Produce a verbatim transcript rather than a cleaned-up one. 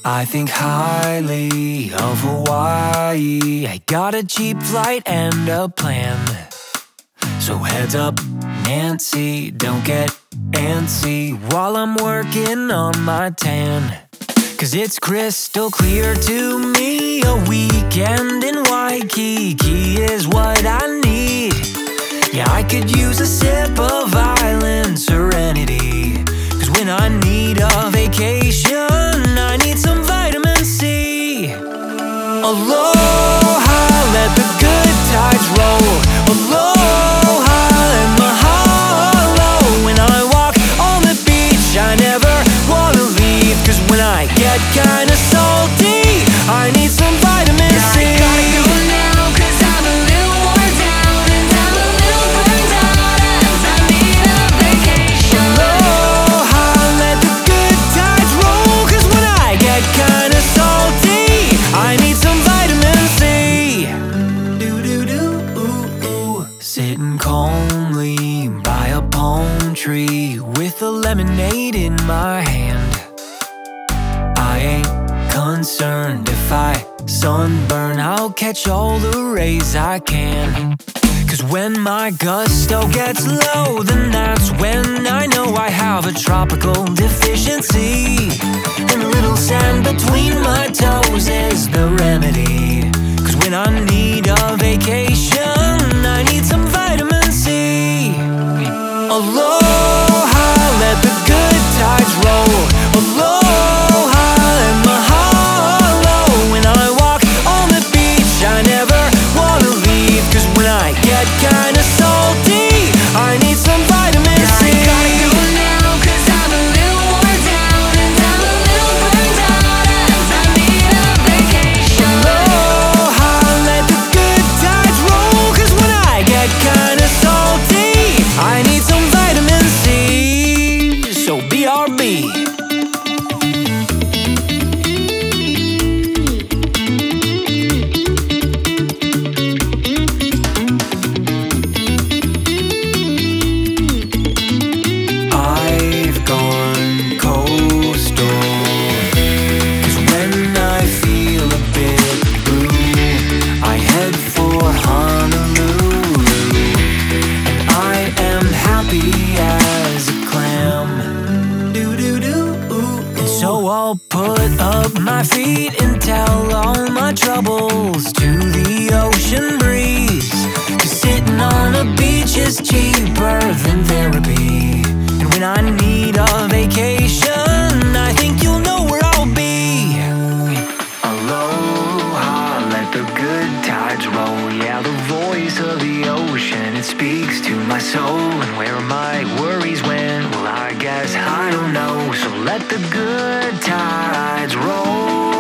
I think highly of Hawaii. I got a cheap flight and a plan. So heads up, Nancy, don't get antsy while I'm working on my tan. Cause it's crystal clear to me, a weekend in Waikiki is what I need. Yeah, I could use a sip of island serenity. Cause when I need a vacation, I need some vitamin C. Aloha, let the good tides roll. Aloha and mahalo. When I walk on the beach, I never wanna leave. Cause when I get kinda salty, I need some vitamin C. I gotta go now, cause I'm a little worn down and I'm a little burned out as I need a vacation. Aloha, let the good tides roll. Cause when I get kinda salty, I need some vitamin C. Do-do-do, ooh, ooh. Sitting calmly by a palm tree with a lemonade in my hand. I ain't concerned if I sunburn, I'll catch all the rays I can. Cause when my gusto gets low, then that's when I know I have a tropical deficiency. And a little sand between my toes is the remedy. Cause when I need a vacation, I need some vitamin C. Aloha, let the good tides roll. Aloha and mahalo. When I walk on the beach, I never wanna leave. Cause when I get kinda salty, I need some vitamin C. I gotta go now, cause I'm a little worn down and I'm a little burned out as I need a vacation. Aloha, let the good tides roll. Cause when I get kinda salty, I need some vitamin C. So B R B. I've gone coastal. Cause when I feel a bit blue, I head for Honolulu. And I am happy as a clam. Do-do-do. And so I'll put up my feet and tell all my troubles to the ocean breeze. Cause sitting on a beach is cheaper than therapy. And when I need a vacation, I think you'll know where I'll be. Aloha, let the good tides roll. Yeah, the voice of the ocean, it speaks to my soul. And where are my worries when? Well, I guess I don't know. So let the good tides roll.